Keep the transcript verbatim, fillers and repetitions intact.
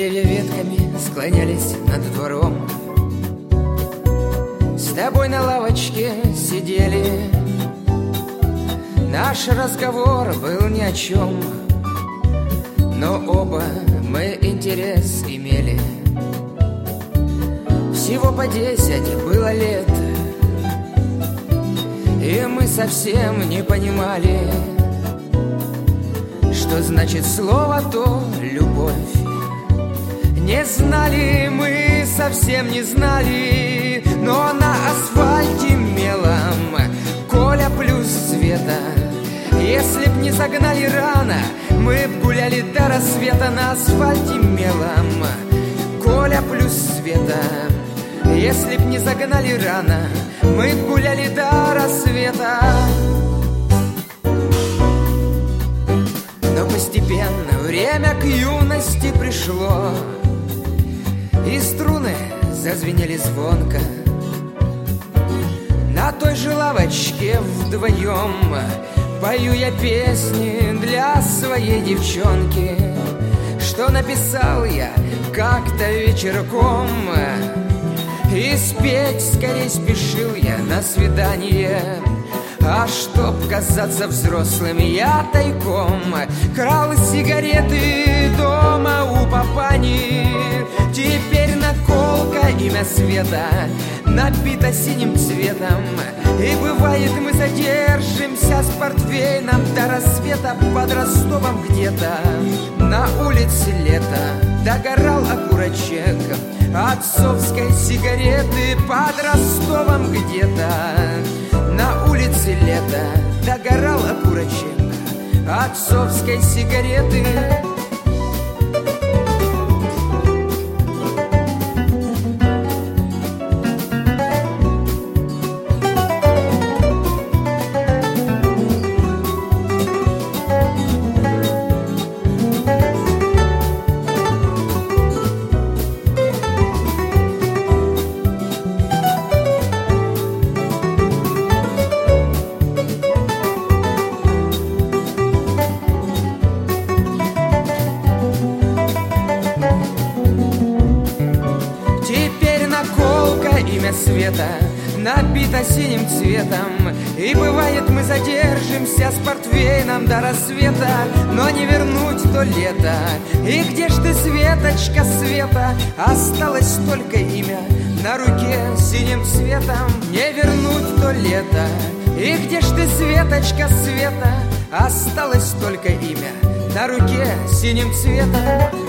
Деревья ветками склонялись над двором. С тобой на лавочке сидели. Наш разговор был ни о чем, но оба мы интерес имели. Всего по десять было лет, и мы совсем не понимали, что значит слово то любовь. Не знали мы, совсем не знали, но на асфальте мелом Коля плюс Света. Если б не загнали рано, мы б гуляли до рассвета. На асфальте мелом Коля плюс Света. Если б не загнали рано, мы б гуляли до рассвета. Но постепенно время к юности пришло, и струны зазвенели звонко. На той же лавочке вдвоем пою я песни для своей девчонки, что написал я как-то вечерком. И спеть скорей спешил я на свидание, а чтоб казаться взрослым, я тайком крал сигареты дома у папани. Теперь наколка, имя Света, набита синим цветом. И бывает, мы задержимся с портвейном до рассвета под Ростовом где-то. На улице лето, догорал окурочек отцовской сигареты под Ростовом где-то. На улице лето, догорал окурочек отцовской сигареты. Имя Света набито синим цветом. И бывает, мы задержимся с портвейном до рассвета, но не вернуть то лето. И где ж ты, Светочка, Света? Осталось только имя на руке синим цветом. Не вернуть то лето. И где ж ты, Светочка, Света? Осталось только имя на руке синим цветом.